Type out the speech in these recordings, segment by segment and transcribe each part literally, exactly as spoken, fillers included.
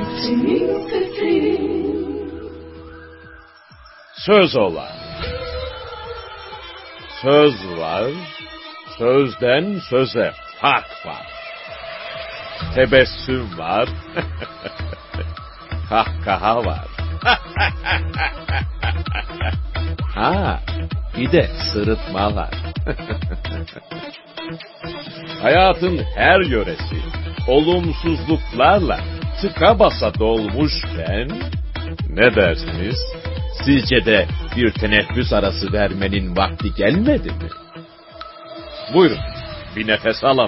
senin seslerin. Söz ola. Söz var, sözden söze fark var. Tebessüm var, kahkaha var. Ha, bir de sırıtma var. Hayatın her yöresi olumsuzluklarla tıka basa dolmuşken, ne dersiniz? Sizce de bir teneffüs arası vermenin vakti gelmedi mi? Buyurun, bir nefes alalım.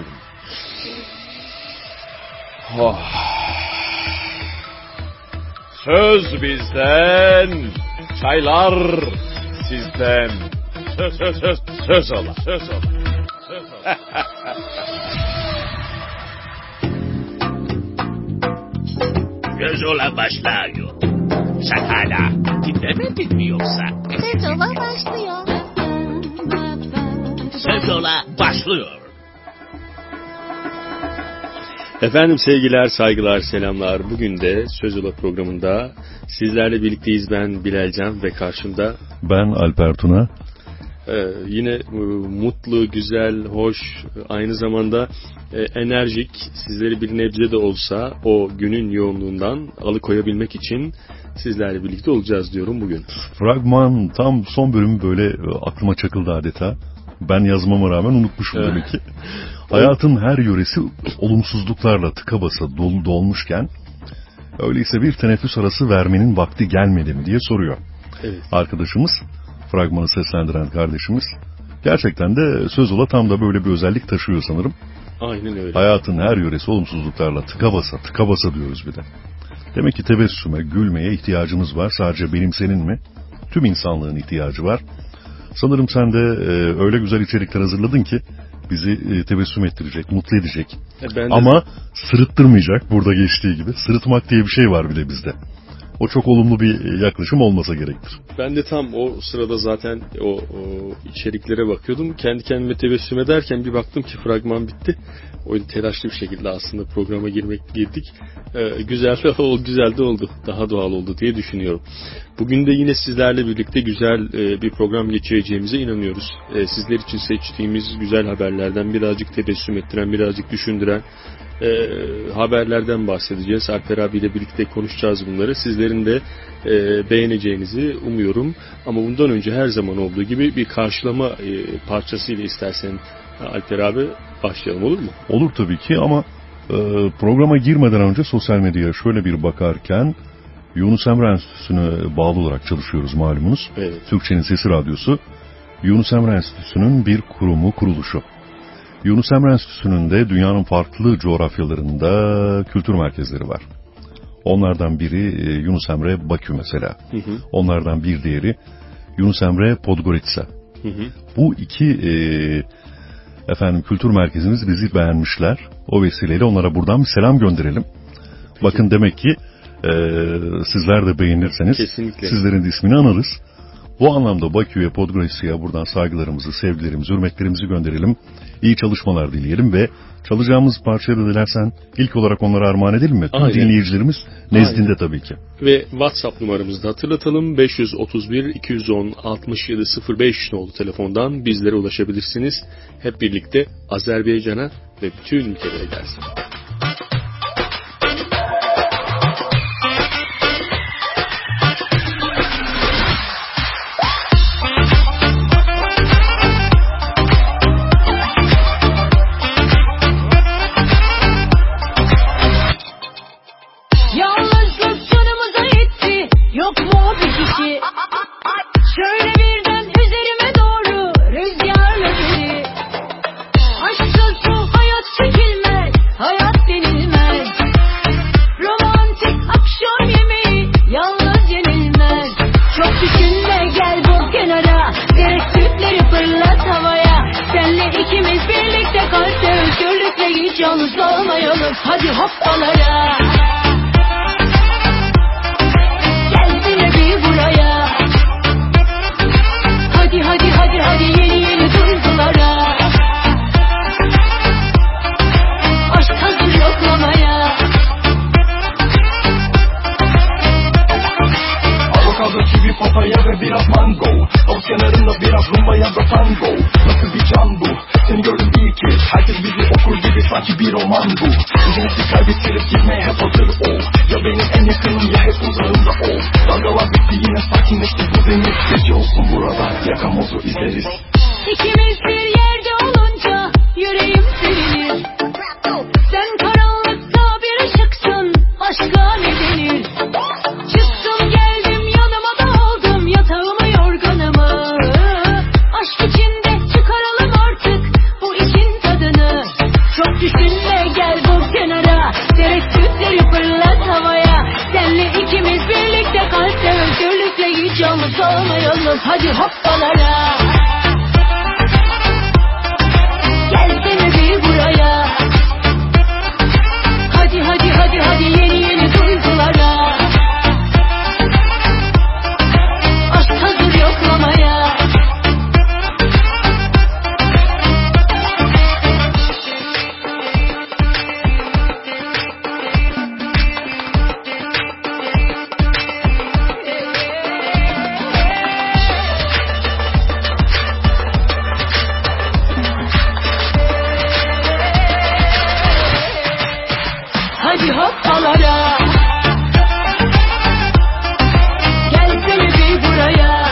Oh. Söz bizden, çaylar sizden. Söz söz söz söz ola, söz ola. Söz ola. Söz ola başlıyor. Sen hala dinlemedin mi yoksa? Söz ola başlıyor. Söz ola başlıyor. Efendim sevgiler, saygılar, selamlar. Bugün de Söz Ola programında sizlerle birlikteyiz. Ben Bilal Can ve karşımda ben Alper Tuna. Ee, yine e, mutlu, güzel, hoş, aynı zamanda e, enerjik, sizleri bir nebze de olsa o günün yoğunluğundan alıkoyabilmek için sizlerle birlikte olacağız diyorum bugün. Fragman tam son bölümü böyle e, aklıma çakıldı adeta. Ben yazmama rağmen unutmuşum evet. demek ki. Hayatın her yöresi olumsuzluklarla tıka basa dolu dolmuşken, öyleyse bir teneffüs arası vermenin vakti gelmedi mi diye soruyor. Evet. Arkadaşımız, fragmanı seslendiren kardeşimiz. Gerçekten de söz ola tam da böyle bir özellik taşıyor sanırım. Aynen öyle. Hayatın her yöresi olumsuzluklarla tıka basa, tıka basa diyoruz bir de. Demek ki tebessüme, gülmeye ihtiyacımız var. Sadece benim senin mi? Tüm insanlığın ihtiyacı var. Sanırım sen de e, öyle güzel içerikler hazırladın ki bizi e, tebessüm ettirecek, mutlu edecek. E Ama sırıttırmayacak, burada geçtiği gibi. Sırıtmak diye bir şey var bile bizde. O çok olumlu bir yaklaşım olmasa gerektir. Ben de tam o sırada zaten o, o içeriklere bakıyordum. Kendi kendime tebessüm ederken bir baktım ki fragman bitti. O telaşlı bir şekilde aslında programa girmek girdik. Ee, güzel, o güzel de oldu. Daha doğal oldu diye düşünüyorum. Bugün de yine sizlerle birlikte güzel e, bir program geçireceğimize inanıyoruz. E, sizler için seçtiğimiz güzel haberlerden birazcık tebessüm ettiren, birazcık düşündüren E, haberlerden bahsedeceğiz. Alper abiyle birlikte konuşacağız bunları. Sizlerin de e, beğeneceğinizi umuyorum. Ama bundan önce her zaman olduğu gibi bir karşılama e, parçasıyla istersen Alper abi başlayalım, olur mu? Olur tabii ki ama e, programa girmeden önce sosyal medyaya şöyle bir bakarken Yunus Emre Enstitüsü'ne bağlı olarak çalışıyoruz malumunuz. Evet. Türkçenin Sesi Radyosu. Yunus Emre Enstitüsü'nün bir kurumu, kuruluşu. Yunus Emre Enstitüsü'nün de dünyanın farklı coğrafyalarında kültür merkezleri var. Onlardan biri Yunus Emre Bakü mesela. Hı hı. Onlardan bir diğeri Yunus Emre Podgorica. Hı hı. Bu iki e, efendim kültür merkezimiz bizi beğenmişler. O vesileyle onlara buradan bir selam gönderelim. Peki. Bakın demek ki e, sizler de beğenirseniz kesinlikle sizlerin de ismini anarız. Bu anlamda Bakü'ye, Podgorica'ya buradan saygılarımızı, sevgilerimizi, hürmetlerimizi gönderelim. İyi çalışmalar dileyelim ve çalacağımız parçayı da dilersen ilk olarak onlara armağan edelim mi? Tüm dinleyicilerimiz nezdinde Aynen. tabii ki. Ve WhatsApp numaramızı da hatırlatalım. beş yüz otuz bir iki yüz on altmış yedi sıfır beş nolu telefondan bizlere ulaşabilirsiniz. Hep birlikte Azerbaycan'a ve bütün ülkelere gelsin. Hadi hoppalara gelsene bir buraya. Hadi hadi hadi hadi yeni yeni duygulara. Aşk hazır yoklamaya. gibi bir roman bu. Nefsi kaybettirip gitmeye hep hazır ol. Ya benim en yakınım ya hep uzağımda ol. Dalgalar bitti yine sakinleşti bu deniz. Gece olsun burada yakamozu izleriz. İkimiz bir yerde olunca yüreğim sevinir. Sen karanlıkta bir ışıksın, aşka ne denir? Çıktım geldim yanıma da aldım yatağımı yorganımı. Aşk içinde çıkaralım artık bu işin tadını. Çok düşünme gel bu kenara, tereddütleri fırlat havaya. Senle ikimiz birlikte kalpte özgürlükle hiç yalnız olmayalım. Hadi hoppalara. Gelsene bir buraya. Hadi hadi hadi hadi yeni yeni duygulara. Aşk hazır yoklamaya. Hadi hoppalara. Gelsene bir buraya.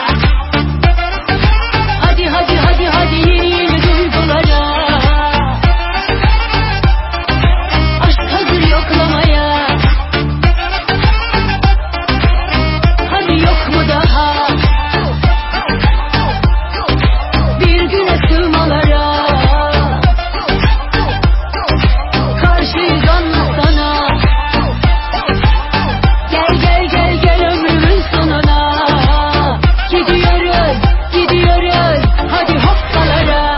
Hadi hadi hadi hadi yeni yeni duygulara. Aşk hazır yoklamaya. Hadi yok mu daha bir güne sığmalara. Karşıyız anlatsana. Gel gel gel gel ömrümün sonuna. Gidiyoruz gidiyoruz hadi hoppalara.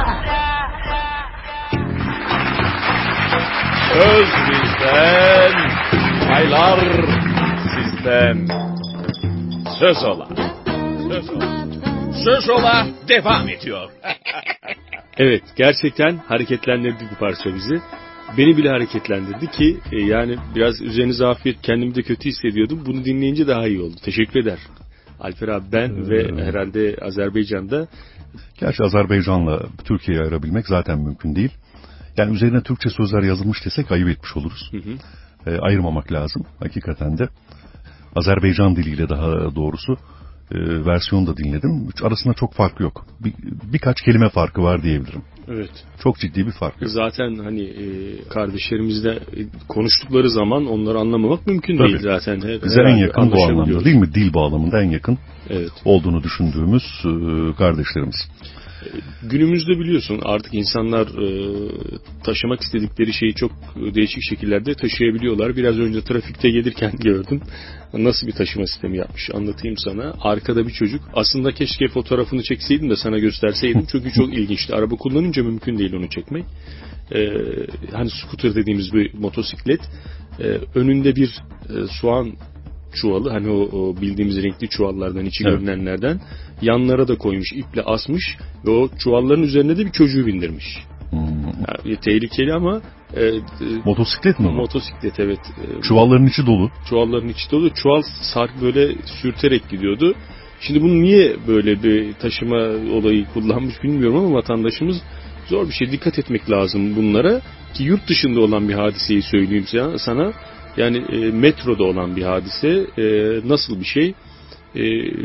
Söz bizden, çaylar sizden. Söz ola. Söz ola. Söz ola devam ediyor. Evet, gerçekten hareketlendirdi bu parça bizi. Beni bile hareketlendirdi ki e, yani biraz üzerinize afiyet, kendimi de kötü hissediyordum. Bunu dinleyince daha iyi oldu. Teşekkür eder. Alper abi, ben ee, ve herhalde Azerbaycan'da. Gerçi Azerbaycan'la Türkiye'yi ayırabilmek zaten mümkün değil. Yani üzerine Türkçe sözler yazılmış desek ayıp etmiş oluruz. Hı hı. E, ayırmamak lazım hakikaten de. Azerbaycan diliyle daha doğrusu e, versiyonu da dinledim. Arasında çok fark yok. Bir, birkaç kelime farkı var diyebilirim. Evet. Çok ciddi bir fark yok. Zaten hani e, kardeşlerimizle konuştukları zaman onları anlamamak mümkün Tabii. değil zaten. Her, Bize en yakın bu anlamda değil mi? Dil bağlamında en yakın evet. olduğunu düşündüğümüz e, kardeşlerimiz. Günümüzde biliyorsun artık insanlar e, taşımak istedikleri şeyi çok değişik şekillerde taşıyabiliyorlar. Biraz önce trafikte gelirken gördüm. Nasıl bir taşıma sistemi yapmış anlatayım sana. Arkada bir çocuk. Aslında keşke fotoğrafını çekseydim de sana gösterseydim. Çünkü çok ilginçti. Araba kullanınca mümkün değil onu çekmek. E, hani scooter dediğimiz bir motosiklet. E, önünde bir e, soğan çuvalı, hani o, o bildiğimiz renkli çuvallardan, içi evet. görünenlerden yanlara da koymuş, iple asmış ve o çuvalların üzerine de bir çocuğu bindirmiş. Hmm. Yani, tehlikeli ama e, motosiklet mi? Motosiklet evet. Çuvalların içi dolu. Çuvalların içi dolu. Çuval sark böyle sürterek gidiyordu. Şimdi bunu niye böyle bir taşıma olayı kullanmış bilmiyorum ama vatandaşımız zor bir şey. Dikkat etmek lazım bunlara ki yurt dışında olan bir hadiseyi söyleyeyim sana. Yani e, metroda olan bir hadise. E, nasıl bir şey? E,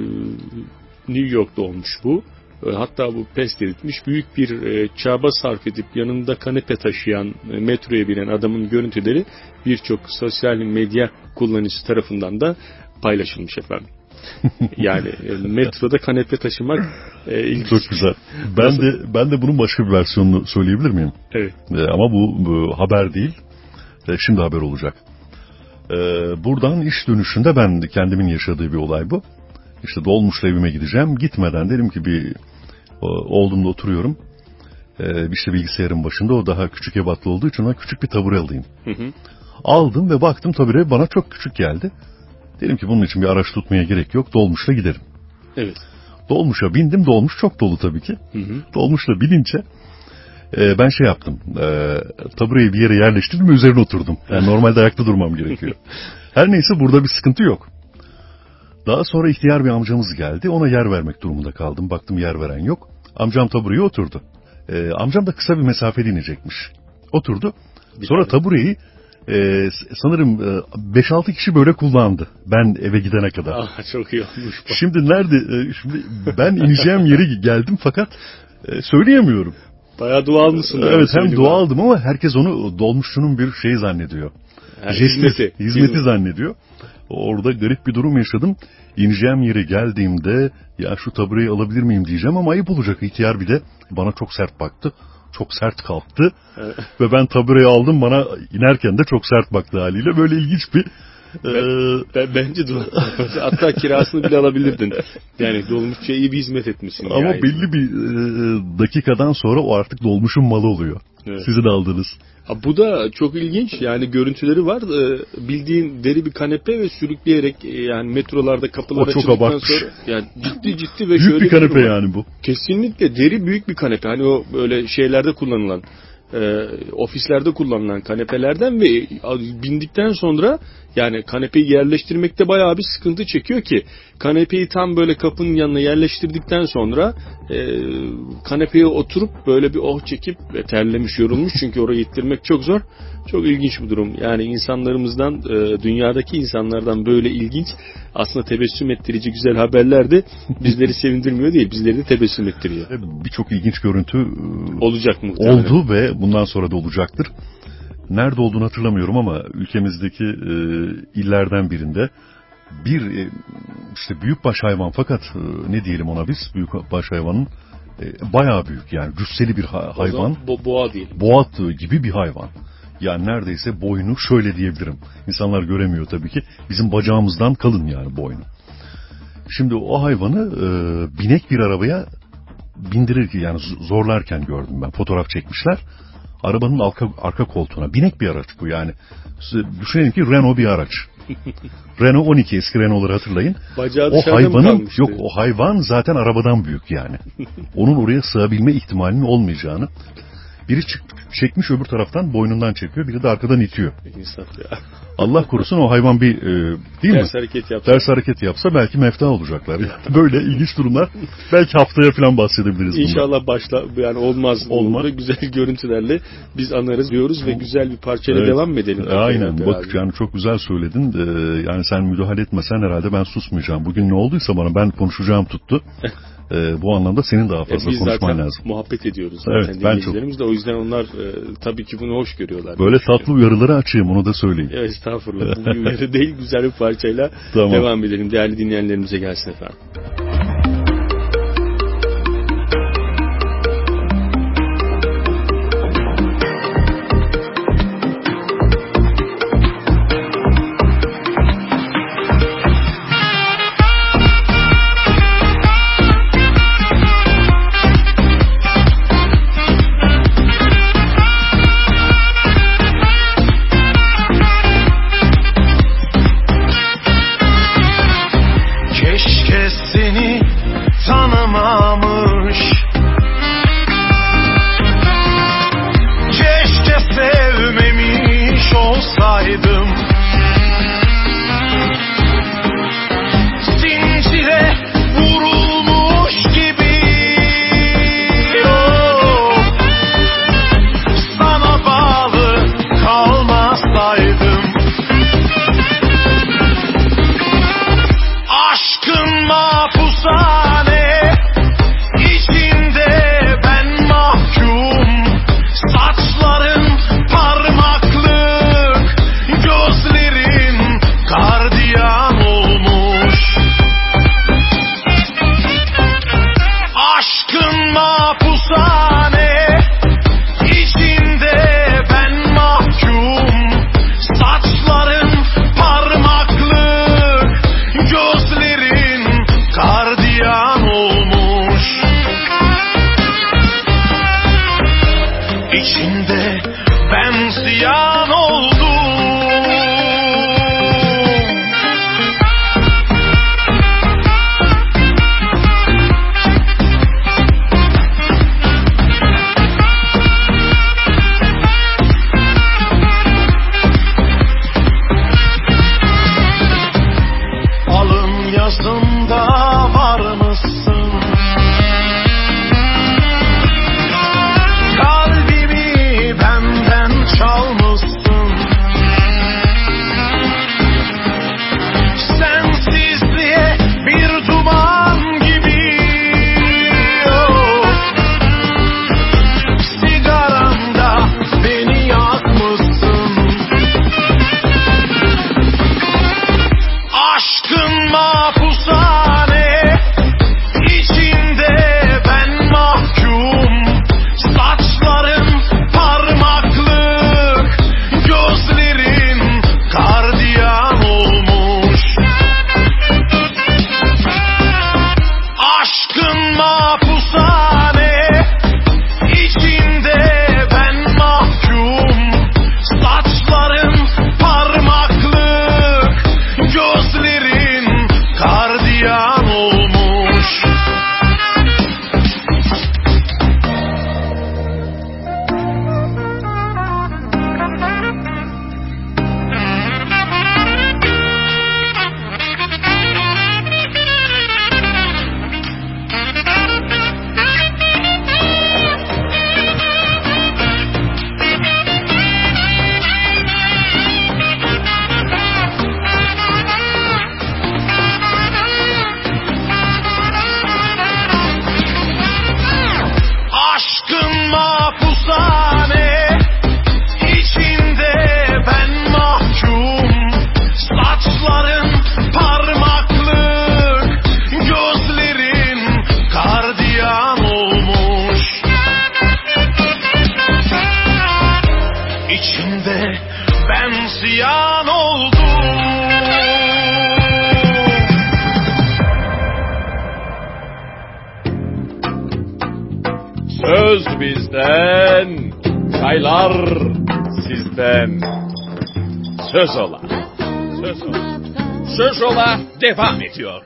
New York'ta olmuş bu. E, hatta bu pes edilmiş. Büyük bir e, çaba sarf edip yanında kanepe taşıyan, e, metroya binen adamın görüntüleri birçok sosyal medya kullanıcısı tarafından da paylaşılmış efendim. Yani e, metroda kanepe taşımak e, ilginç. Çok güzel. Ben nasıl? de ben de bunun başka bir versiyonunu söyleyebilir miyim? Evet. E, ama bu, bu haber değil. E, şimdi haber olacak. Buradan iş dönüşünde ben kendimin yaşadığı bir olay bu. İşte dolmuşla evime gideceğim. Gitmeden dedim ki bir oğlumla oturuyorum. İşte bilgisayarın başında, o daha küçük ebatlı olduğu için ona küçük bir tabure alayım. Hı hı. Aldım ve baktım tabure bana çok küçük geldi. Dedim ki bunun için bir araç tutmaya gerek yok. Dolmuşla giderim. Evet. Dolmuşa bindim. Dolmuş çok dolu tabii ki. Hı hı. Dolmuşla binince e, ben şey yaptım. E, tabureyi bir yere yerleştirdim ve üzerine oturdum. Yani normalde ayakta durmam gerekiyor. Her neyse burada bir sıkıntı yok. Daha sonra ihtiyar bir amcamız geldi. Ona yer vermek durumunda kaldım. Baktım yer veren yok. Amcam tabureye oturdu. E, amcam da kısa bir mesafede inecekmiş. Oturdu. Sonra tabureyi e, sanırım e, beş altı kişi böyle kullandı. Ben eve gidene kadar. Aa, çok iyi olmuş. Bak. Şimdi nerede? E, şimdi ben ineceğim yere geldim fakat e, söyleyemiyorum. Bayağı doğal mısın? Evet, hem doğaldım ama herkes onu dolmuşçunun bir şey zannediyor. Yani Jesti, hizmeti. hizmeti zannediyor. Orada garip bir durum yaşadım. İneceğim yere geldiğimde ya şu tabureyi alabilir miyim diyeceğim ama ayıp olacak. İhtiyar bir de bana çok sert baktı. Çok sert kalktı. Evet. Ve ben tabureyi aldım, bana inerken de çok sert baktı haliyle. Böyle ilginç bir... Ben, e... ben, bence de hatta kirasını bile alabilirdin. Yani dolmuşça iyi bir hizmet etmişsin. Ama yani. belli bir e, dakikadan sonra o artık dolmuşun malı oluyor. Evet. Sizin aldığınız. Ha, bu da çok ilginç. Yani görüntüleri var. Ee, bildiğin deri bir kanepe ve sürükleyerek e, yani metrolarda kapılar açıldıktan abartmış. sonra yani ciddi ciddi ve Büyük şöyle bir kanepe bir yani bu. Kesinlikle deri büyük bir kanepe. Hani o böyle şeylerde kullanılan e, ofislerde kullanılan kanepelerden ve bindikten sonra yani kanepeyi yerleştirmekte bayağı bir sıkıntı çekiyor ki kanepeyi tam böyle kapının yanına yerleştirdikten sonra e, kanepeye oturup böyle bir oh çekip ve terlemiş, yorulmuş çünkü orayı ittirmek çok zor. Çok ilginç bir durum. Yani insanlarımızdan, e, dünyadaki insanlardan böyle ilginç, aslında tebessüm ettirici güzel haberler de bizleri sevindirmiyor değil, bizleri de tebessüm ettiriyor. Birçok ilginç görüntü olacak muhtemelen. Oldu ve bundan sonra da olacaktır. Nerede olduğunu hatırlamıyorum ama ülkemizdeki e, illerden birinde bir e, işte büyükbaş hayvan, fakat e, ne diyelim ona biz, büyükbaş hayvanın e, bayağı büyük yani cüsseli bir ha- hayvan. Bo- boğa değil. Boğa gibi bir hayvan. Yani neredeyse boynu şöyle diyebilirim. İnsanlar göremiyor tabii ki. Bizim bacağımızdan kalın yani boynu. Şimdi o hayvanı e, binek bir arabaya bindirirken yani zorlarken gördüm ben. Fotoğraf çekmişler. Arabanın arka, arka koltuğuna. Binek bir araç bu yani. Düşünelim ki Renault bir araç. Renault on iki, eski Renault'ları hatırlayın. Bacağı o dışarıda mı hayvanın kalmıştı? yok o hayvan zaten arabadan büyük yani. Onun oraya sığabilme ihtimalinin olmayacağını. Biri çık, çekmiş öbür taraftan boynundan çekiyor, biri de arkadan itiyor. İnsaf ya. Allah korusun o hayvan bir e, değil Ters mi? hareket yapsa. Ters hareket yapsa belki mefta olacaklar. Yani böyle ilginç durumlar. Belki haftaya falan bahsedebiliriz bundan. İnşallah başla yani olmaz. Olmaz. Güzel görüntülerle biz anarız diyoruz ve güzel bir parçayla Evet. devam mı edelim? Aynen. Bak yani çok güzel söyledin. Ee, yani sen müdahale etmesen herhalde ben susmayacağım. Bugün ne olduysa bana ben konuşacağım tuttu. Ee, bu anlamda senin daha fazla biz konuşman zaten lazım. muhabbet ediyoruz zaten Evet, ben dinleyicilerimiz de, o yüzden onlar e, tabii ki bunu hoş görüyorlar. Böyle tatlı uyarıları açayım, onu da söyleyeyim. Evet, estağfurullah. Bu bir uyarı değil, güzel bir parçayla tamam. devam edelim. Değerli dinleyenlerimize gelsin efendim. Keşke Bizden çaylar, sizden söz ola. Söz ola. Söz ola devam ediyor.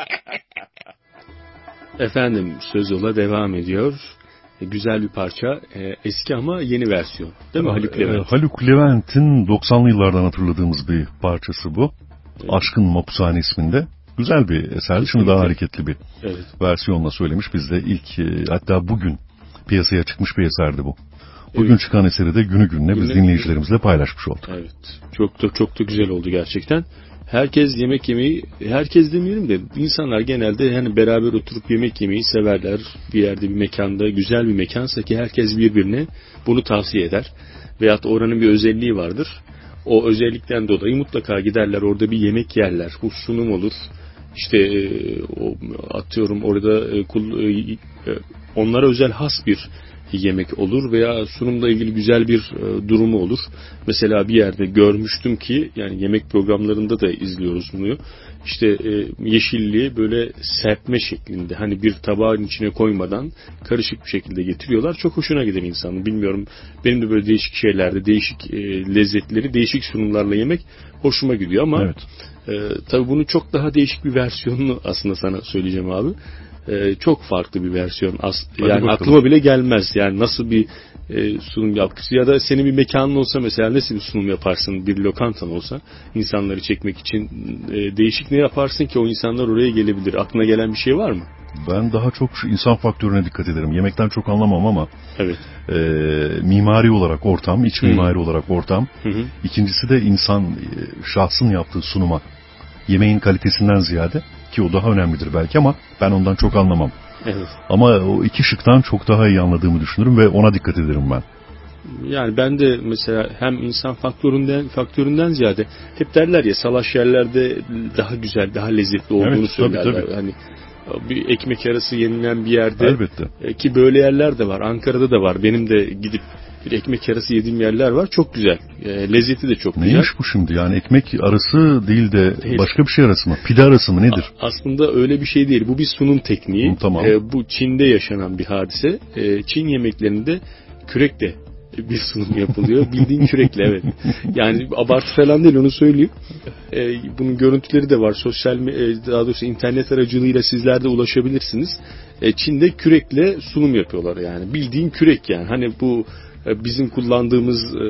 Efendim Söz Ola devam ediyor. E, güzel bir parça. E, eski ama yeni versiyon. Değil mi Haluk Levent? E, Haluk Levent'in doksanlı yıllardan hatırladığımız bir parçası bu. Evet. Aşkın Mapushane isminde. Güzel bir eser. Şimdi daha hareketli bir Evet. versiyonla söylemiş. Biz de ilk e, hatta bugün piyasaya çıkmış bir eserdi bu. Bugün Evet. çıkan eseri de günü gününe biz Günü- dinleyicilerimizle paylaşmış olduk. Evet. Çok da çok da güzel oldu gerçekten. Herkes yemek yemeyi, herkes demeyelim de insanlar genelde hani beraber oturup yemek yemeyi severler. Bir yerde bir mekanda, güzel bir mekansa ki herkes birbirine bunu tavsiye eder. Veyahut oranın bir özelliği vardır. O özellikten dolayı mutlaka giderler, orada bir yemek yerler. Bu sunum olur. İşte e, o, atıyorum orada e, kul, e, e, onlara özel has bir yemek olur veya sunumla ilgili güzel bir e, durumu olur. Mesela bir yerde görmüştüm ki, yani yemek programlarında da izliyoruz bunu. İşte e, yeşilliği böyle serpme şeklinde, hani bir tabağın içine koymadan karışık bir şekilde getiriyorlar. Çok hoşuna giden insanın. Bilmiyorum, benim de böyle değişik şeylerde değişik e, lezzetleri değişik sunumlarla yemek hoşuma gidiyor ama Evet. e, tabii bunun çok daha değişik bir versiyonunu aslında sana söyleyeceğim abi. Ee, çok farklı bir versiyon. As yani bakalım. aklıma bile gelmez. Yani nasıl bir e, sunum yapısı ya da senin bir mekanın olsa mesela nasıl bir sunum yaparsın? Bir lokantan olsa insanları çekmek için e, değişik ne yaparsın ki o insanlar oraya gelebilir? Aklına gelen bir şey var mı? Ben daha çok şu insan faktörüne dikkat ederim. Yemekten çok anlamam ama Evet. e, mimari olarak ortam, iç Hı. mimari olarak ortam. Hı hı. İkincisi de insan, e, şahsın yaptığı sunuma. Yemeğin kalitesinden ziyade, ki o daha önemlidir belki ama ben ondan çok anlamam. Evet. Ama o iki şıktan çok daha iyi anladığımı düşünürüm ve ona dikkat ederim ben. Yani ben de mesela hem insan faktöründen faktöründen ziyade hep derler ya, salaş yerlerde daha güzel, daha lezzetli olduğunu Evet, tabii, söylerler. tabii. Hani bir ekmek arası yenilen bir yerde Elbette. e, ki böyle yerler de var. Ankara'da da var. Benim de gidip bir ekmek arası yediğim yerler var. Çok güzel. E, lezzeti de çok güzel. Neymiş bu şimdi? Yani ekmek arası değil de Değil. başka bir şey arası mı? Pide arası mı nedir? A- Aslında öyle bir şey değil. Bu bir sunum tekniği. Hı, tamam. E, bu Çin'de yaşanan bir hadise. E, Çin yemeklerinde kürekle bir sunum yapılıyor. Bildiğin kürekle, evet. Yani abartı falan değil, onu söyleyeyim. E, bunun görüntüleri de var. Sosyal me- e, daha doğrusu internet aracılığıyla sizler de ulaşabilirsiniz. E, Çin'de kürekle sunum yapıyorlar yani. Bildiğin kürek yani. Hani bu e, bizim kullandığımız e,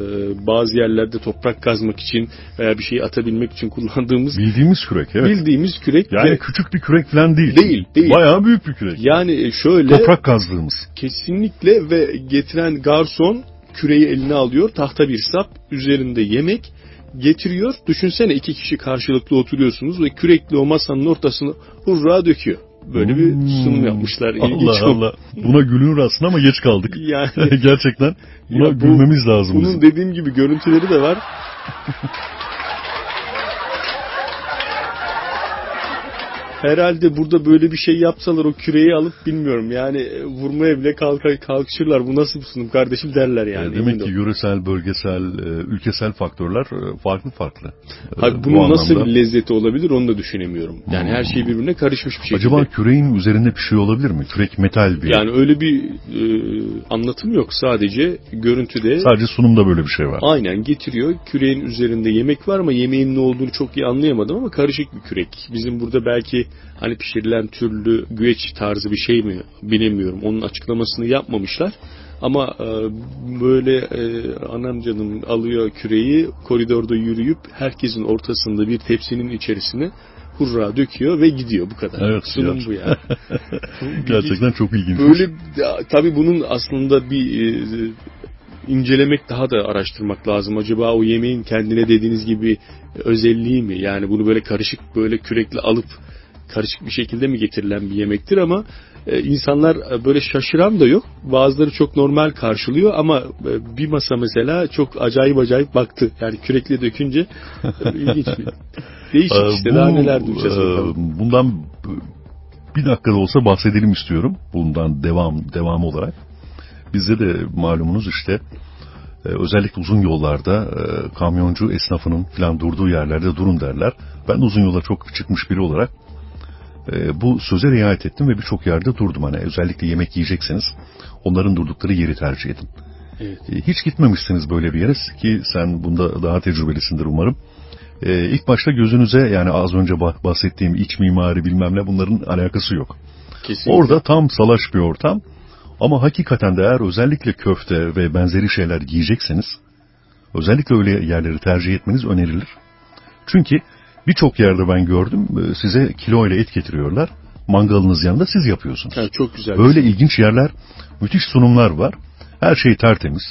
bazı yerlerde toprak kazmak için veya bir şeyi atabilmek için kullandığımız Bildiğimiz kürek, evet. bildiğimiz kürek. Yani ve, küçük bir kürek falan değil. Değil, değil. Bayağı büyük bir kürek. yani şöyle Toprak kazdığımız. kesinlikle, ve getiren garson küreği eline alıyor, tahta bir sap, üzerinde yemek getiriyor. Düşünsene, iki kişi karşılıklı oturuyorsunuz ve kürekle o masanın ortasını hurra döküyor. Böyle bir sunum yapmışlar. İlginç. Allah Allah. Buna gülünür aslında ama geç kaldık. Yani Gerçekten buna ya bu- gülmemiz lazım bunun bizim. dediğim gibi görüntüleri de var. Herhalde burada böyle bir şey yapsalar o küreği alıp, bilmiyorum yani, e, vurmaya bile kalka, kalkışırlar. Bu nasıl bir sunum kardeşim derler yani. E, Demek Emin ki ol. yöresel, bölgesel, e, ülkesel faktörler e, farklı farklı. E, Hayır, bu bunun nasıl anlamda- bir lezzeti olabilir onu da düşünemiyorum. Yani her şey birbirine karışmış bir şekilde. Acaba küreğin üzerinde bir şey olabilir mi? Kürek metal bir. Yani öyle bir e, anlatım yok. Sadece görüntüde Sadece sunumda böyle bir şey var. aynen getiriyor. Küreğin üzerinde yemek var ama yemeğin ne olduğunu çok iyi anlayamadım ama karışık bir kürek. Bizim burada belki hani pişirilen türlü güveç tarzı bir şey mi bilemiyorum. Onun açıklamasını yapmamışlar. Ama e, böyle e, anam canım alıyor küreği, koridorda yürüyüp herkesin ortasında bir tepsinin içerisine hurra döküyor ve gidiyor, bu kadar. Evet, Sunum ya. bu ya. Gerçekten çok ilginç. Böyle ya, tabii bunun aslında bir e, incelemek, daha da araştırmak lazım. Acaba o yemeğin kendine dediğiniz gibi özelliği mi? Yani bunu böyle karışık, böyle kürekle alıp karışık bir şekilde mi getirilen bir yemektir, ama e, insanlar e, böyle şaşıran da yok. Bazıları çok normal karşılıyor ama e, bir masa mesela çok acayip acayip baktı. Yani kürekle dökünce e, ilginç bir. Değişik Ee, işte, bu, daha neler duyacağız e, bakalım. Bundan bir dakika da olsa bahsedelim istiyorum. Bundan devam devamı olarak. Bizde de malumunuz işte e, özellikle uzun yollarda e, kamyoncu esnafının falan durduğu yerlerde durun derler. Ben de uzun yola çok çıkmış biri olarak e, bu söze riayet ettim ve birçok yerde durdum. Hani özellikle yemek yiyecekseniz onların durdukları yeri tercih edin. Evet. E, hiç gitmemişsiniz böyle bir yere ki sen bunda daha tecrübelisindir umarım. E, ilk başta gözünüze yani az önce bahsettiğim iç mimari bilmem ne bunların alakası yok. Kesinlikle. Orada tam salaş bir ortam ama hakikaten de eğer özellikle köfte ve benzeri şeyler yiyecekseniz özellikle öyle yerleri tercih etmeniz önerilir. Çünkü birçok yerde ben gördüm size kilo ile et getiriyorlar. Mangalınız yanında siz yapıyorsunuz. Evet, çok güzel. Böyle ilginç yerler, müthiş sunumlar var. Her şey tertemiz.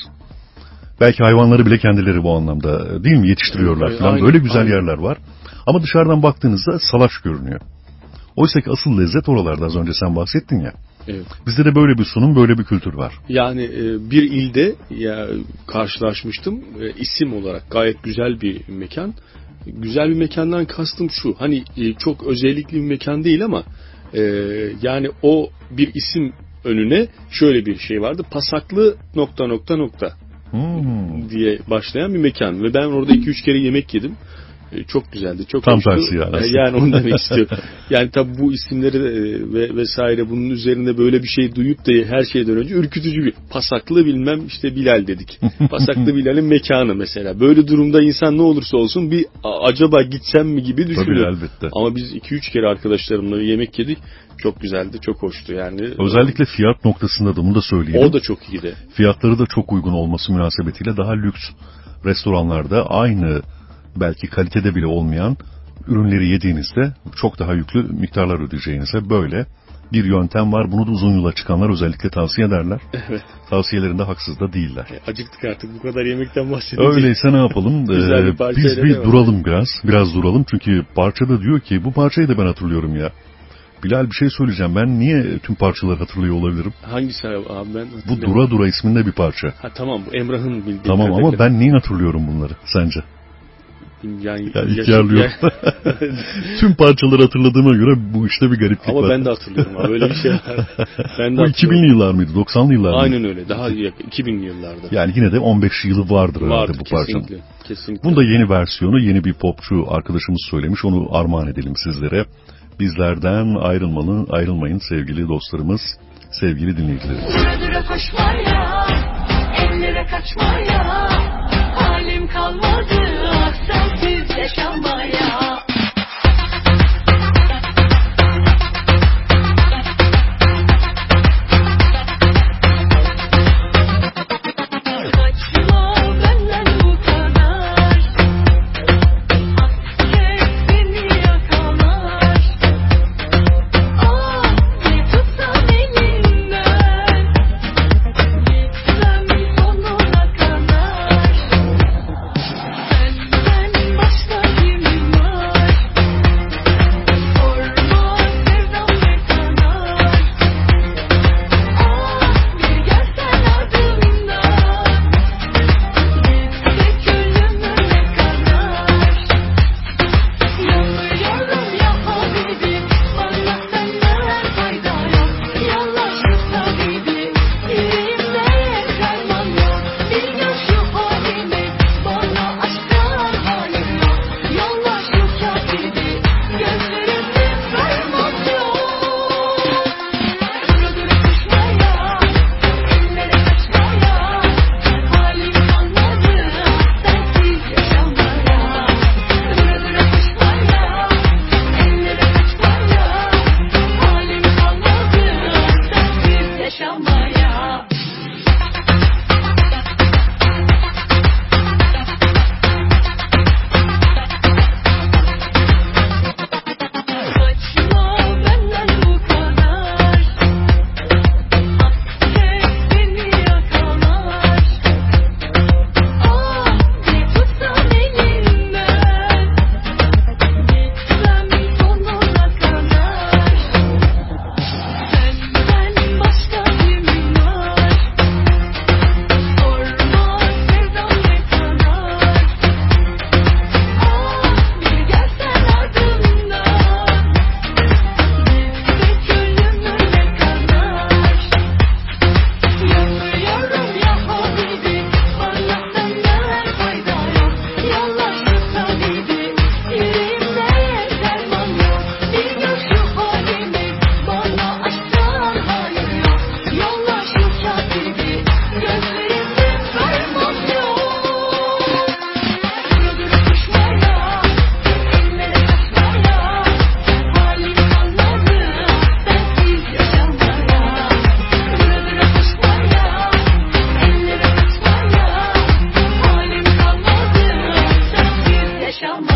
Belki hayvanları bile kendileri bu anlamda değil mi yetiştiriyorlar Evet, falan. aynen, Böyle güzel aynen. yerler var. Ama dışarıdan baktığınızda salaş görünüyor. Oysa ki asıl lezzet oralarda az önce sen bahsettin ya. Evet. Bizde de böyle bir sunum, böyle bir kültür var. Yani e, bir ilde ya karşılaşmıştım. E, isim olarak gayet güzel bir mekan. Güzel bir mekandan kastım şu. Hani e, çok özellikli bir mekan değil ama e, yani o bir isim önüne şöyle bir şey vardı. Pasaklı nokta nokta nokta Hmm. diye başlayan bir mekan ve ben orada iki üç kere yemek yedim. E, Çok güzeldi, çok Tam hoştu. tersi yani aslında. Yani onu demek istiyorum. Yani tabii bu isimleri e, ve vesaire bunun üzerinde böyle bir şey duyup da her şeyden önce ürkütücü bir Pasaklı bilmem işte Bilal dedik. Pasaklı Bilal'in mekanı mesela. Böyle durumda insan ne olursa olsun bir a- acaba gitsem mi gibi düşünür. Tabii elbette. Ama biz iki üç kere arkadaşlarımla yemek yedik. Çok güzeldi, çok hoştu yani. Özellikle fiyat noktasında da bunu da söyleyelim. O da çok iyiydi. Fiyatları da çok uygun olması münasebetiyle daha lüks restoranlarda aynı belki kalitede bile olmayan ürünleri yediğinizde çok daha yüklü miktarlar ödeyeceğinize böyle bir yöntem var. Bunu da uzun yola çıkanlar özellikle tavsiye ederler. Evet. Tavsiyelerinde haksız da değiller. E, acıktık artık bu kadar yemekten bahsedince. Öyleyse ne yapalım? Güzel bir Ee, parçayla biz bir devam. duralım biraz. Biraz duralım çünkü parçada diyor ki bu parçayı da ben hatırlıyorum ya. Bilal bir şey söyleyeceğim. Ben niye tüm parçaları hatırlıyor olabilirim? Hangisi abi ben Bu Dura Dura isminde bir parça. Ha tamam bu Emrah'ın bildiği. Tamam ama ben niye hatırlıyorum bunları sence? Yani, Yani yaş- ihtiyarlıyor. Tüm parçaları hatırladığıma göre bu işte bir gariplik Ama var. ben de hatırlıyorum abi öyle bir şey var. Ben de Bu iki binli yıllar mıydı? doksanlı yıllar mıydı? Aynen öyle. Daha yakın iki binli yıllarda. Yani yine de on beş yılı vardır herhalde Vardı bu parçanın. kesinlikle. Kesinlikle. Bunda yeni versiyonu yeni bir popçu arkadaşımız söylemiş. Onu armağan edelim sizlere. Bizlerden ayrılmalı, ayrılmayın sevgili dostlarımız, sevgili dinleyicilerimiz. Dura dura koşmaya, ellere kaçmaya, halim kalmadı ah sensiz yaşamaya. Kaçma benden bu kadar, hasret beni yakalar. Ah bir tutsan elimden, gitsem sonuna kadar. Senden başka kimi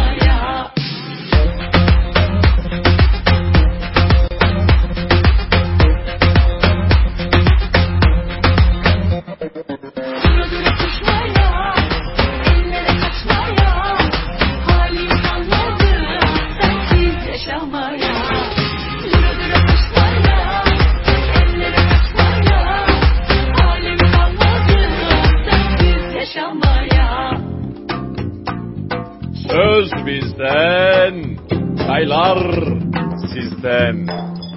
yaşamaya. Dura dura koşmaya, ellere kaçmaya, halim kalmadı sensiz yaşamaya. Dura dura koşmaya, ellere kaçmaya, halim kalmadı sensiz yaşamaya. Söz bizden, çaylar sizden.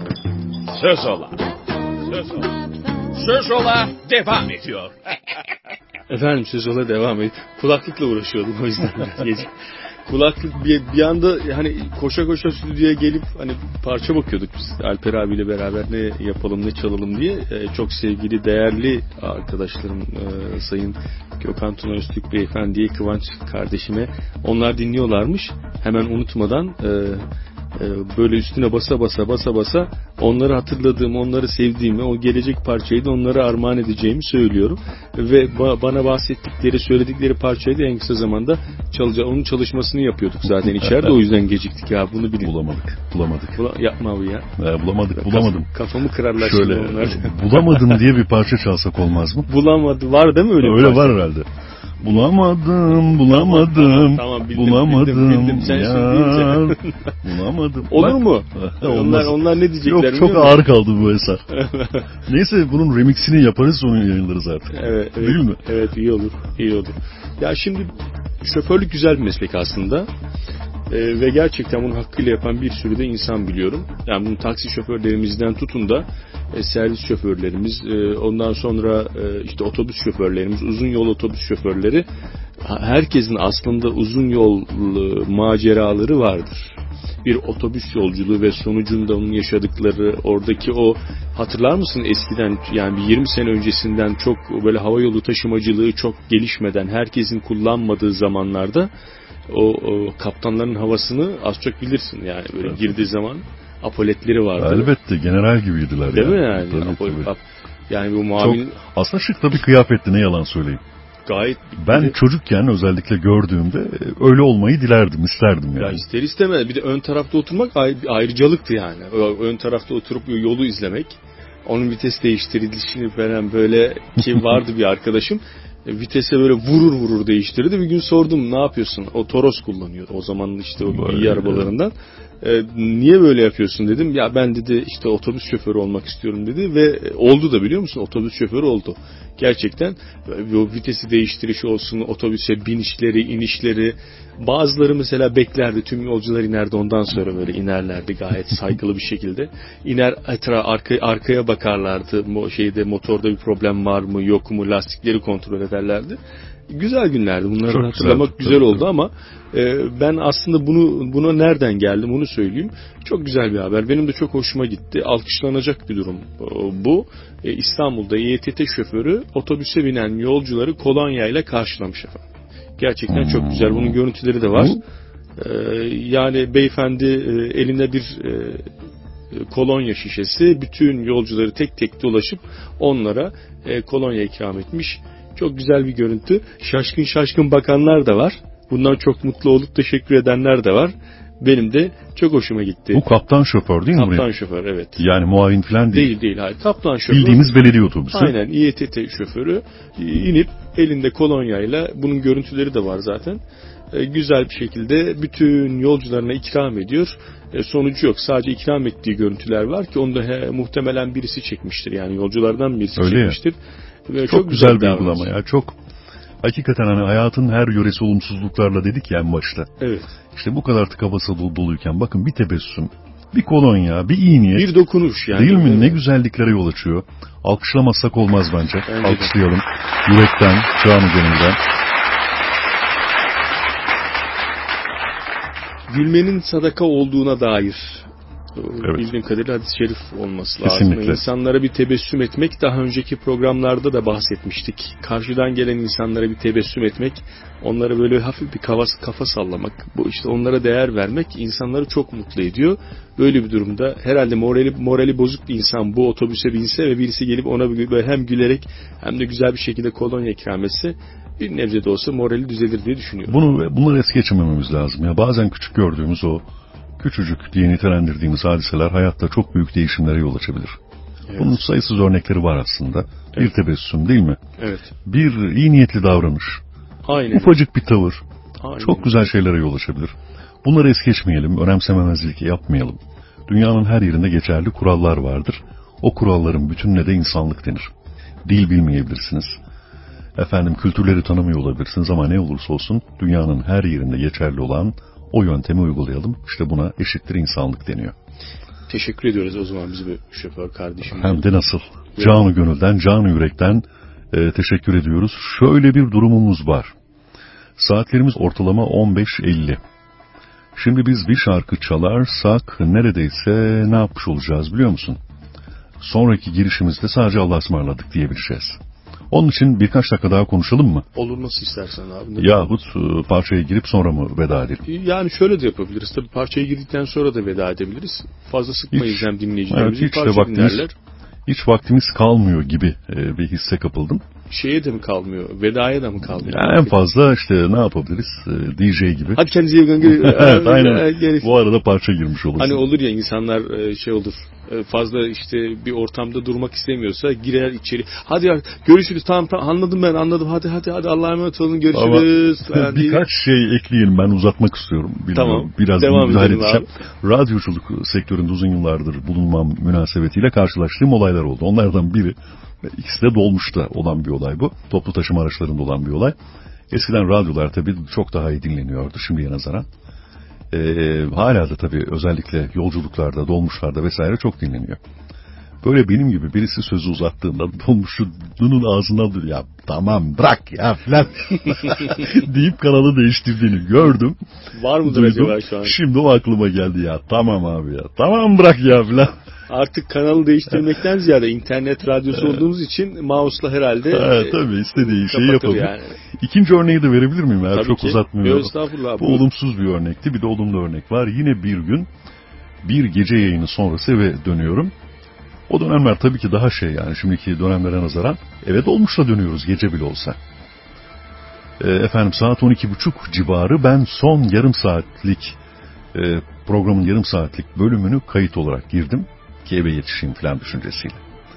Söz ola. Söz ola. Söz ola devam ediyor. Efendim söz ola devam et. Kulaklıkla uğraşıyordum o yüzden biraz gece. Kulaklık bir, bir anda hani koşa koşa stüdyoya gelip hani parça bakıyorduk biz Alper abiyle beraber ne yapalım ne çalalım diye. Ee, çok sevgili değerli arkadaşlarım e, Sayın Gökhan Tuna Öztürk Beyefendi'ye, Kıvanç kardeşime, onlar dinliyorlarmış. Hemen unutmadan e, böyle üstüne basa basa basa basa onları hatırladığım, onları sevdiğimi, o gelecek parçayı da onlara armağan edeceğimi söylüyorum. Ve ba- bana bahsettikleri, söyledikleri parçayı da en kısa zamanda çalacağım. Onun çalışmasını yapıyorduk zaten içeride. O yüzden geciktik ya, bunu bilin. Bulamadık. Bulamadık. Bula- yapma abi ya. Ee, bulamadık. Bulamadım. Kaf- kafamı kırarlar Şöyle şimdi onlar. bulamadım diye bir parça çalsak olmaz mı? Bulamadı. Var değil mi öyle? Öyle var herhalde. Bulamadım, bulamadım, Tamam, tamam, bildim, bulamadım, bildim, bildim. Sen ya, söyleyince. Bulamadım. Olur Bak, mu? olmaz. onlar onlar ne diyecekler? Yok, çok biliyor ağır musun? kaldı bu eser. Neyse, bunun remixini yaparız, onu yayınlarız artık. Evet, evet, Değil mi? Evet, iyi olur, iyi olur. Ya şimdi şoförlük güzel bir meslek aslında. Ee, ve gerçekten bunu hakkıyla yapan bir sürü de insan biliyorum. Yani bunu taksi şoförlerimizden tutun da e, servis şoförlerimiz, e, ondan sonra e, işte otobüs şoförlerimiz, uzun yol otobüs şoförleri, herkesin aslında uzun yol e, maceraları vardır. Bir otobüs yolculuğu ve sonucunda onun yaşadıkları, oradaki o, hatırlar mısın eskiden, yani bir yirmi sene öncesinden, çok böyle havayolu taşımacılığı çok gelişmeden, herkesin kullanmadığı zamanlarda o, o kaptanların havasını az çok bilirsin yani, böyle evet. Girdiği zaman apoletleri vardı. Elbette, general gibiydiler. Değil yani. mi yani? Tabii, Apol- tabii. Yani bu muavin... Çok, aslında şık da bir kıyafetti, ne yalan söyleyeyim. Gayet... Ben de... çocukken özellikle gördüğümde öyle olmayı dilerdim, isterdim yani. Ya ister istemez. Bir de ön tarafta oturmak ayrıcalıktı yani. Ön tarafta oturup yolu izlemek, onun vites değiştirilişini falan, böyle ki vardı bir arkadaşım. Vitese böyle vurur vurur değiştirdi. Bir gün sordum, ne yapıyorsun? O Toros kullanıyor. O zaman işte o iyi arabalarından. E, niye böyle yapıyorsun dedim. Ya ben dedi işte otobüs şoförü olmak istiyorum dedi ve oldu da, biliyor musun? Otobüs şoförü oldu. Gerçekten o vitesi değiştirişi olsun, otobüse binişleri, inişleri. Bazıları mesela beklerdi. Tüm yolcular inerdi. Ondan sonra böyle inerlerdi gayet saygılı bir şekilde. İner, etra, arka, arkaya bakarlardı. O şeyde, motorda bir problem var mı yok mu, lastikleri kontrol ederlerdi. Güzel günlerdi. Bunları çok hatırlamak güzel, güzel oldu ama e, ben aslında bunu buna nereden geldim onu söyleyeyim. Çok güzel bir haber. Benim de çok hoşuma gitti. Alkışlanacak bir durum bu. E, İstanbul'da İ E T T şoförü otobüse binen yolcuları kolonya ile karşılamış efendim. Gerçekten çok güzel. Bunun görüntüleri de var. E, yani beyefendi e, elinde bir e, kolonya şişesi, bütün yolcuları tek tek dolaşıp onlara e, kolonya ikram etmiş. Çok güzel bir görüntü. Şaşkın şaşkın bakanlar da var. Bundan çok mutlu olup teşekkür edenler de var. Benim de çok hoşuma gitti. Bu kaptan şoför değil mi? Kaptan buraya? şoför, evet. Yani muavin falan değil. Değil değil. Hayır. Kaptan şoför. Bildiğimiz belediye otobüsü. Aynen, İ E T T şoförü inip elinde kolonyayla, bunun görüntüleri de var zaten. E, güzel bir şekilde bütün yolcularına ikram ediyor. E, sonucu yok. Sadece ikram ettiği görüntüler var ki onu da he, muhtemelen birisi çekmiştir. Yani yolculardan birisi öyle çekmiştir. Ve çok, çok güzel, güzel bir uygulama ya. Çok hakikaten hani hayatın her yöresi olumsuzluklarla dedik ya en başta. Evet. İşte bu kadar tıka basa dolu doluyken bakın, bir tebessüm, bir kolonya, bir iyi niyet. Bir dokunuş yani. Değil mi? Evet. Ne güzelliklere yol açıyor. Alkışlamazsak olmaz bence. bence Alkışlayalım. Yürekten, canı gönülden. Gülmenin sadaka olduğuna dair, evet, bildiğim kadarıyla hadis-i şerif olması kesinlikle lazım. İnsanlara bir tebessüm etmek, daha önceki programlarda da bahsetmiştik. Karşıdan gelen insanlara bir tebessüm etmek, onlara böyle hafif bir kafa, kafa sallamak, bu işte onlara değer vermek insanları çok mutlu ediyor. Böyle bir durumda herhalde morali, morali bozuk bir insan bu otobüse binse ve birisi gelip ona böyle hem gülerek hem de güzel bir şekilde kolonya ikram etse, bir nebze de olsa morali düzelir diye düşünüyorum. Bunu bunları es geçmememiz lazım. Ya bazen küçük gördüğümüz o küçücük diye nitelendirdiğimiz hadiseler hayatta çok büyük değişimlere yol açabilir. Evet. Bunun sayısız örnekleri var aslında. Evet. Bir tebessüm değil mi? Evet. Bir iyi niyetli davranış. Aynen. Ufacık bir tavır. Aynen. Çok güzel şeylere yol açabilir. Bunları es geçmeyelim, önemsememezlik yapmayalım. Dünyanın her yerinde geçerli kurallar vardır. O kuralların bütününe de insanlık denir. Dil bilmeyebilirsiniz. Efendim kültürleri tanımıyor olabilirsiniz ama ne olursa olsun dünyanın her yerinde geçerli olan o yöntemi uygulayalım. İşte buna eşittir insanlık deniyor. Teşekkür ediyoruz o zaman bizim şoför kardeşim. Hem de nasıl? Canı gönülden, canı yürekten e, teşekkür ediyoruz. Şöyle bir durumumuz var. Saatlerimiz ortalama on beş elli. Şimdi biz bir şarkı çalarsak neredeyse ne yapmış olacağız biliyor musun? Sonraki girişimizde sadece Allah'a ısmarladık diyebileceğiz. Onun için birkaç dakika daha konuşalım mı? Olur, nasıl istersen abi. Yahut parçaya girip sonra mı veda edelim? Yani şöyle de yapabiliriz. Tabii parçaya girdikten sonra da veda edebiliriz. Fazla sıkmayız hiç, hem dinleyicilerimizi. Evet, hiç de vaktimiz, hiç vaktimiz kalmıyor gibi bir hisse kapıldım. Şeye de mi kalmıyor? Vedaya da mı kalmıyor? Yani en fazla işte ne yapabiliriz? D J gibi. Hadi kendinize iyi bakın. Evet, aynen. Bu arada parça girmiş olursun. Hani olur ya, insanlar şey olur. Fazla işte bir ortamda durmak istemiyorsa girer içeri. Hadi ya görüşürüz. Tamam tamam anladım ben anladım. Hadi hadi hadi Allah'a emanet olun, görüşürüz. Ama birkaç şey ekleyelim, ben uzatmak istiyorum. Bilmiyorum. Tamam. Biraz devam müdahale edelim edeceğim. Abi. Radyoculuk sektöründe uzun yıllardır bulunmam münasebetiyle karşılaştığım olaylar oldu. Onlardan biri, ikisi de dolmuşta olan bir olay bu. Toplu taşıma araçlarında olan bir olay. Eskiden radyolar tabii çok daha iyi dinleniyordu şimdiye nazaran. Ee, hala da tabii özellikle yolculuklarda, dolmuşlarda vesaire çok dinleniyor. Böyle benim gibi birisi sözü uzattığında dolmuşçunun ağzından duruyor. Ya tamam bırak ya falan deyip kanalı değiştirdiğini gördüm. Var mıdır duydum. Acaba şu an? Şimdi o aklıma geldi ya. Tamam abi ya. Tamam bırak ya falan. Artık kanalı değiştirmekten ziyade internet radyosu olduğumuz için mouse'la herhalde evet, e, tabii istediği şeyi yapabilir. Yani. İkinci örneği de verebilir miyim? Eğer tabii çok ki. uzatmıyorum. Estağfurullah. Bu olumsuz bir örnekti. Bir de olumlu örnek var. Yine bir gün bir gece yayını sonrası eve dönüyorum. O dönemler tabii ki daha şey, yani şimdiki dönemlere nazaran eve dolmuşla dönüyoruz gece bile olsa. E, efendim saat on iki buçuk civarı ben son yarım saatlik e, programın yarım saatlik bölümünü kayıt olarak girdim ki eve yetişeyim falan düşüncesiyle.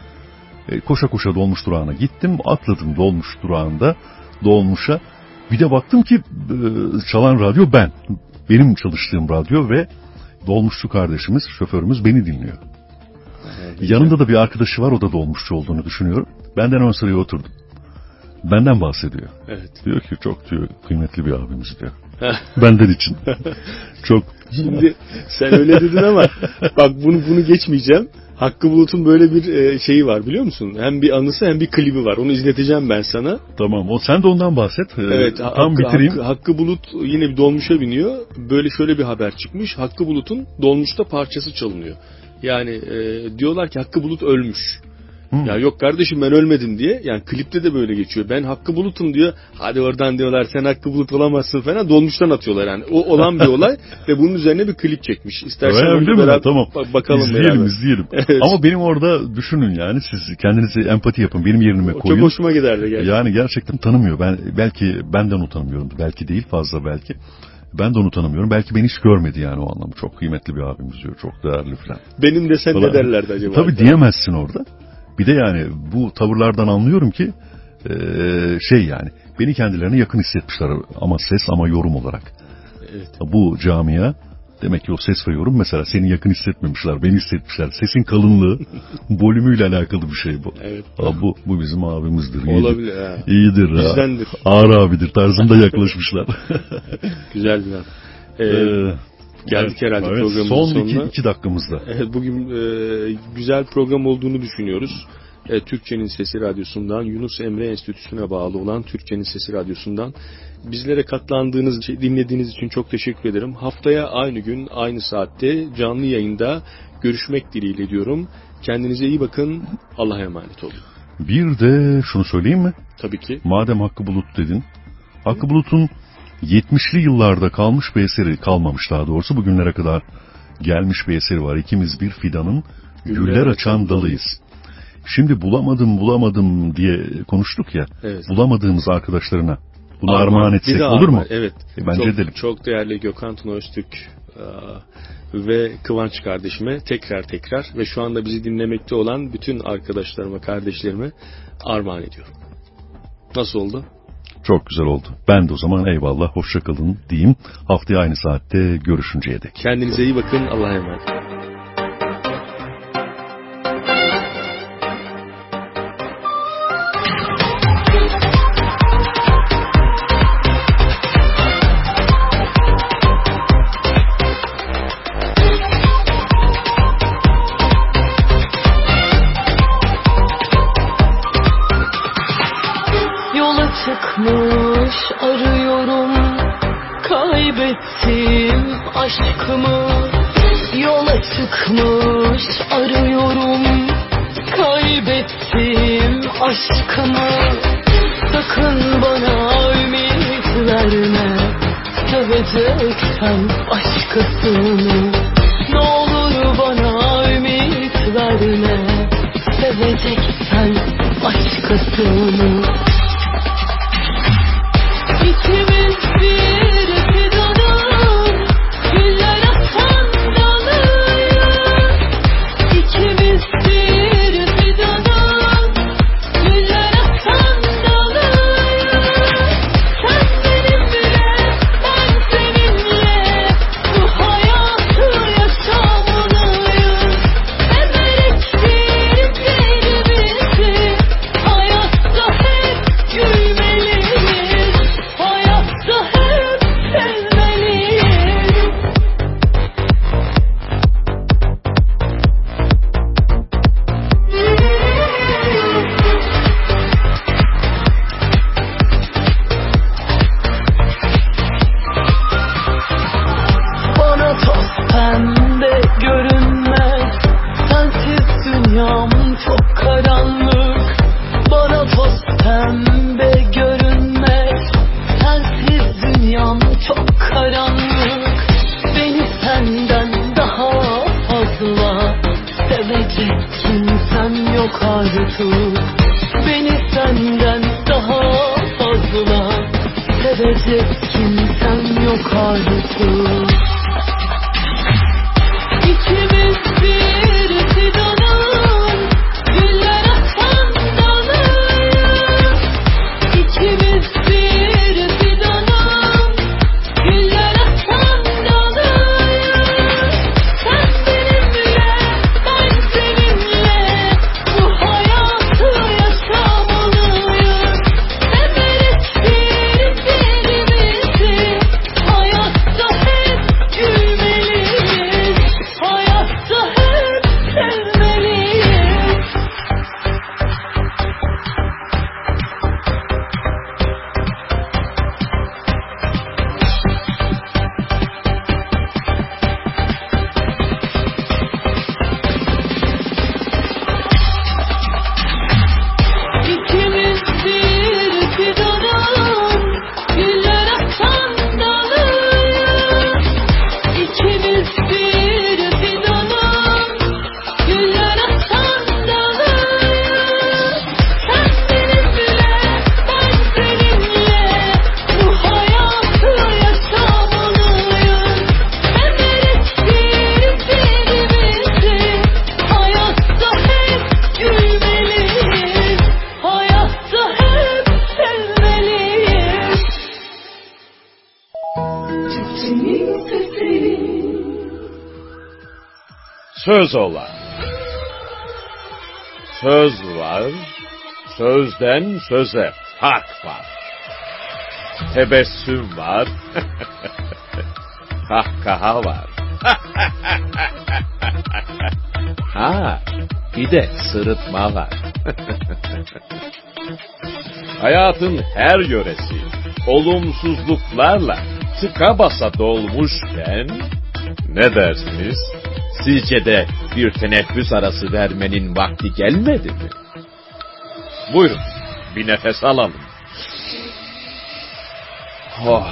E, koşa koşa dolmuş durağına gittim, atladım dolmuş durağında dolmuşa. Bir de baktım ki e, çalan radyo ben. Benim çalıştığım radyo ve dolmuşçu kardeşimiz, şoförümüz beni dinliyor. Evet, yanında da bir arkadaşı var, o da dolmuşçu olduğunu düşünüyorum. Benden ön sıraya oturdum. Benden bahsediyor. Evet. Diyor ki çok diyor kıymetli bir abimiz diyor. Benden için. Çok. Şimdi sen öyle dedin ama bak bunu bunu geçmeyeceğim. Hakkı Bulut'un böyle bir şeyi var biliyor musun? Hem bir anısı hem bir klibi var. Onu izleteceğim ben sana. Tamam. O sen de ondan bahset. Evet. Tam Hakkı, bitireyim. Hakkı, Hakkı Bulut yine bir dolmuşa biniyor. Böyle şöyle bir haber çıkmış. Hakkı Bulut'un dolmuşta parçası çalınıyor. Yani e, diyorlar ki Hakkı Bulut ölmüş. Hmm. Ya yok kardeşim ben ölmedim diye. Yani klipte de böyle geçiyor. Ben Hakkı Bulut'um diyor. Hadi oradan diyorlar, sen Hakkı Bulut olamazsın falan. Dolmuştan atıyorlar yani. O olan bir olay ve bunun üzerine bir klip çekmiş. İstersen onu beraber tamam. bakalım izleyelim, beraber. izleyelim. Evet. Ama benim orada düşünün yani, siz kendinizi empati yapın. Benim yerime koyun. Çok hoşuma giderdi gerçekten. Yani gerçekten tanımıyor. Ben belki benden utanmıyorum. Belki değil, fazla belki. Ben de onu tanımıyorum. Belki beni hiç görmedi yani o anlamda. Çok kıymetli bir abimiz diyor. Çok değerli falan. Benim de sen ne derlerdi acaba? Tabii diyemezsin orada. Bir de yani bu tavırlardan anlıyorum ki ee, şey yani beni kendilerine yakın hissetmişler ama ses ama yorum olarak. Evet. Bu camia demek ki o ses ve yorum mesela seni yakın hissetmemişler, beni hissetmişler. Sesin kalınlığı, volümüyle alakalı bir şey bu. Evet. Ha, bu bu bizim abimizdir. Olabilir ha. İyidir. Bizdendir. Ha. Ağır abidir tarzında yaklaşmışlar. Güzel bir an. Ee, ee, Geldik evet, herhalde evet, programın son sonuna. Son iki, iki dakikamızda. Evet, bugün e, güzel program olduğunu düşünüyoruz. E, Türkçenin Sesi Radyosu'ndan, Yunus Emre Enstitüsü'ne bağlı olan Türkçenin Sesi Radyosu'ndan bizlere katlandığınız, dinlediğiniz için çok teşekkür ederim. Haftaya aynı gün, aynı saatte canlı yayında görüşmek dileğiyle diyorum. Kendinize iyi bakın. Allah'a emanet olun. Bir de şunu söyleyeyim mi? Tabii ki. Madem Hakkı Bulut dedin. Hakkı Bulut'un yetmişli yıllarda kalmış bir eseri, kalmamış daha doğrusu, bugünlere kadar gelmiş bir eseri var. İkimiz bir fidanın güller, güller açan dalıyız. Şimdi bulamadım bulamadım diye konuştuk ya. Evet. Bulamadığımız arkadaşlarına Bunu armağan etsek Bir de olur armağan, mu? Evet. E, bence çok, edelim. çok değerli Gökhan Tuna Öztürk e, ve Kıvanç kardeşime tekrar tekrar ve şu anda bizi dinlemekte olan bütün arkadaşlarıma, kardeşlerime armağan ediyorum. Nasıl oldu? Çok güzel oldu. Ben de o zaman eyvallah, hoşça kalın diyeyim. Haftaya aynı saatte görüşünceye dek. Kendinize iyi bakın. Allah'a emanet. Çıkmış arıyorum, kaybettim aşkımı. Yola çıkmış arıyorum, kaybettim aşkımı. Sakın bana ümit verme, seveceksen başkasını. Ne olur bana ümit verme, seveceksen başkasını. İkimiz bir fidanın, güller atan dalıyız. İkimiz bir fidanın, güller atan dalıyız. Sen benimle, ben seninle, bu hayatı yaşamalıyız. Emerektir birbirimizi, hayatta hep gülmeliyiz. Hayatta hep sevmeliyiz. Bana toz pembe görünmez, sensiz dünyam çok karanlık. Bana toz pembe görünmez, sensiz dünyam çok karanlık. Beni senden daha fazla sevecek kimsem yok artık. Beni senden daha fazla sevecek kimsem yok artık. İkimiz bir fidanın, güller atan dalıyız. İkimiz bir fidanın, güller atan dalıyız. Sen benimle, ben seninle, bu hayatı yaşamalıyız. Emerektir birbirimizi, hayatta hep gülmeliyiz. Hayatta hep sevmeliyiz. İkimiz bir fidanın, güller atan dalıyız. İkimiz bir fidanın, güller atan dalıyız. Sen benimle, ben seninle, bu hayatı yaşamalıyız. Emerektir birbirimizi, hayatta hep gülmeliyiz. Hayatta hep sevmeliyiz. Çiçeğin sesi. Söz ola. Söz var, sözden söze fark var. Tebessüm var, kahkaha var. Ha, bir de sırıtma var. Hayatın her yöresi olumsuzluklarla tıka basa dolmuşken ne dersiniz? Sizce de bir teneffüs arası vermenin vakti gelmedi mi? Buyurun, bir nefes alalım. Oh.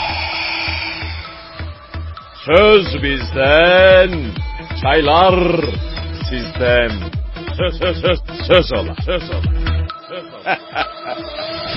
Söz bizden, çaylar sizden. Söz söz söz söz ola. Söz ola. Söz ola.